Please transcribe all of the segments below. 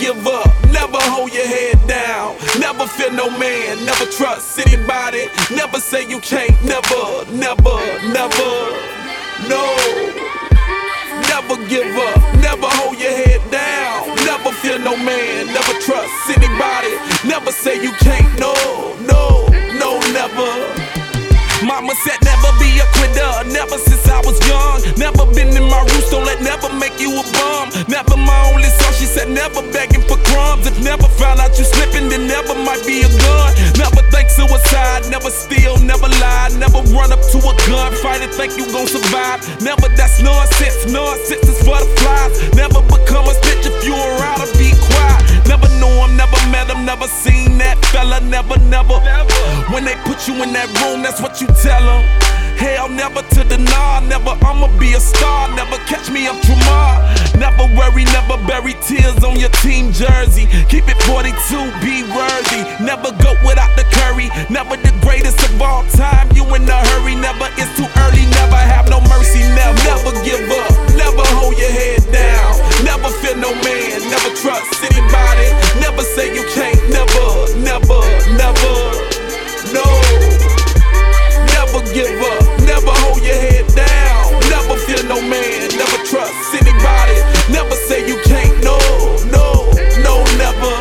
give up, never hold your head down, never fear no man, never trust anybody, never say you can't, never, never, never, no. Never give up, never hold your head down, never fear no man, never trust anybody, never say you can't, no, no, no, never. Mama said never be a quitter, never since I was young. Never been in my roots, don't let never make you a bum. Never my only song, she said never begging for crumbs. If never found out you slipping, then never might be a gun. Never think suicide, never steal, never lie. Never run up to a gun, fight and think you gon' survive. Never, that's nonsense, nonsense is for the flies. Never become a snitch if you around or be quiet. Never knew him, never met him, never seen that fella, never, never. When they put you in that room, that's what you tell them. Hell, never to deny, never I'ma be a star. Never catch me, I'm Trumar. Never worry, never bury tears on your team jersey. Keep it 42, be worthy. Never go without the curry. Never the greatest of all time, you in a hurry. Never, it's too early, never have no mercy. Never, never give up, never hold your head down. Never fear no man, never trust anybody. Never say you can't, never, never, never, no. Never give up, never hold your head down. Never fear no man, never trust anybody. Never say you can't, no, no, no, never.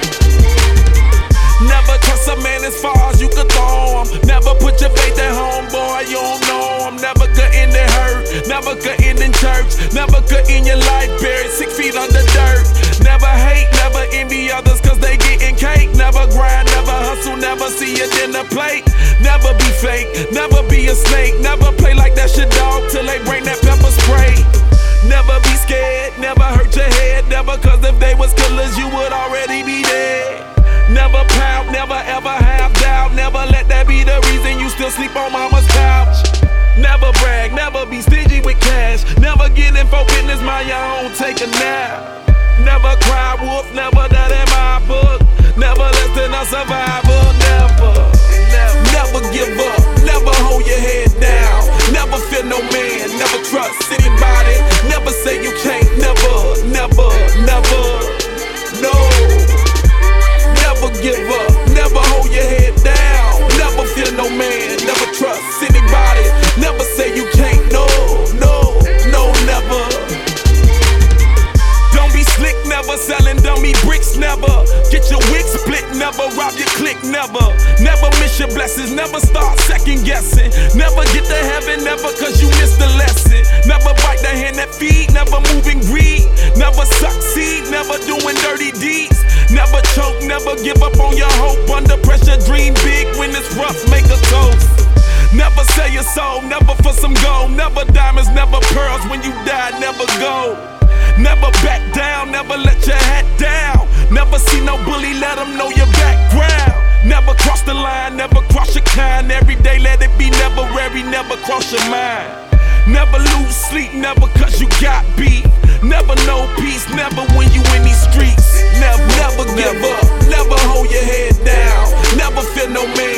Never trust a man as far as you could throw him. Never put your faith at home, boy, you don't know him. Never could end in hurt, never could end in church. Never could end your life buried 6 feet under dirt. Never hate, never envy others cause they getting cake. Never grind, never hustle, never see a dinner plate. Never be fake, never be a snake. Never play like that shit, dog, till they bring that pepper spray. Never be scared, never hurt your head. Never, cause if they was killers, you would already be dead. Never pout, never ever have doubt. Never let that be the reason you still sleep on mama's couch. Never brag, never be stingy with cash. Never get in for business, mind your own, take a nap. Never cry wolf, never that in my book. Never less than a survivor, never, never. Never give up, never hold your head down. Never fear no man, never trust anybody. Never say you can't, never, never, never, no. Never give up, never hold your head down. Never fear no man, never trust anybody. Never say you can't, no, no, no, never. Don't be slick, never selling dummy bricks, never. Get your wig split, never rob your clique, never. Never miss your blessings, never start second guessing. Never get to heaven, never cause you missed the lesson. Never bite the hand that feed, never moving greed. Never succeed, never doing dirty deeds. Never choke, never give up on your hope. Under pressure, dream big, when it's rough, make a toast. Never sell your soul, never for some gold. Never diamonds, never pearls, when you die, never go. Never back down, never let your hat down. Never see no bully, let them know your background. Never cross the line, never cross your kind. Every day let it be never weary, never cross your mind. Never lose sleep, never cause you got beat. Never know peace, never when you in these streets. Never, never give up, never hold your head down. Never fear no man,